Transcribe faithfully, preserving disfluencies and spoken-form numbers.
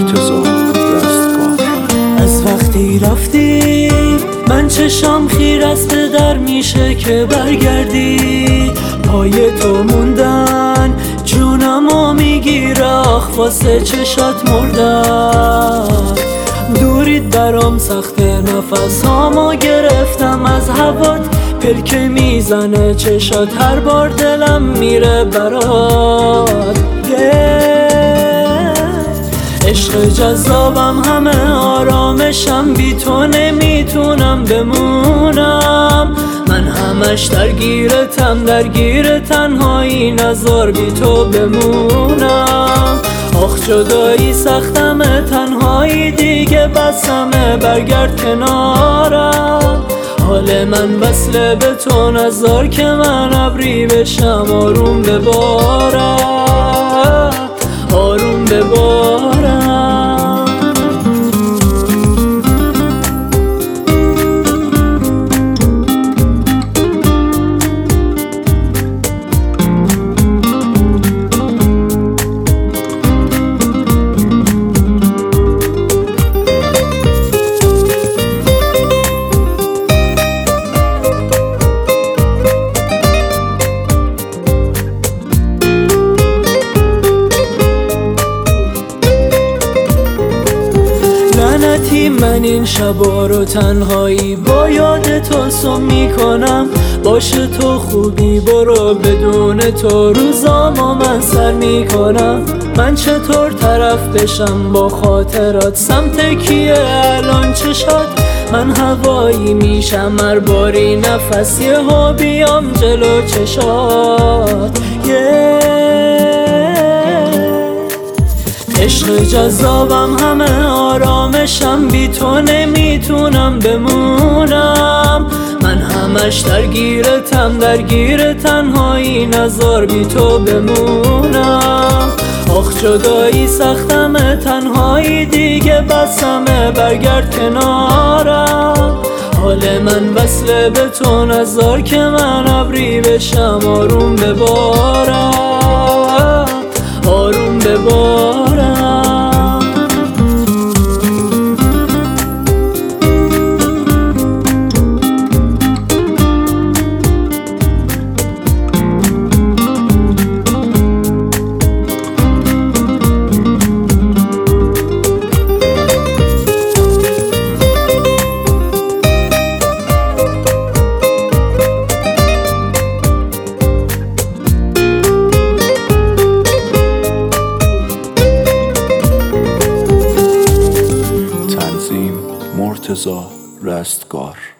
مرتضی رستگار. از وقتی رفتی من چشام خیر است، به در میشه که برگردی. پای تو موندن جونمو میگیره، آخ واسه چشات مردم. دورید برام سخته، نفسامو گرفتم از هوات. پلکه میزنه چشات، هر بار دلم میره برات. عشق جذابم همه آرامشم، بی تو نمیتونم بمونم. من همش درگیرتم درگیر تنهایی، نذار بی تو بمونم. آخ جدایی سختمه، تنهایی دیگه بسمه، برگرد کنارم. حال من وصله به تو، نذار که من ابری بشم. آروم ببارم آروم ببارم. لعنتی من این شبا رو تنهایی با یاد تو سم میکنم. باشه تو خوبی برو، بدون تو روزامو من سر میکنم. من چطور طرف بشم با خاطرات، سمت کیه الان چشات؟ من هوایی میشم هر باری نفس، یهو بیام جلو چشات. عشق جذابم همه آرامشم، بی تو نمیتونم بمونم. من همش درگیرتم درگیر تنهایی، نذار بی تو بمونم. آخ جدایی سختمه، تنهایی دیگه بسمه، برگرد کنارم. حال من وصله به تو، نذار که من ابری بشم. آروم ببارم آروم ببارم. مرتضی رستگار.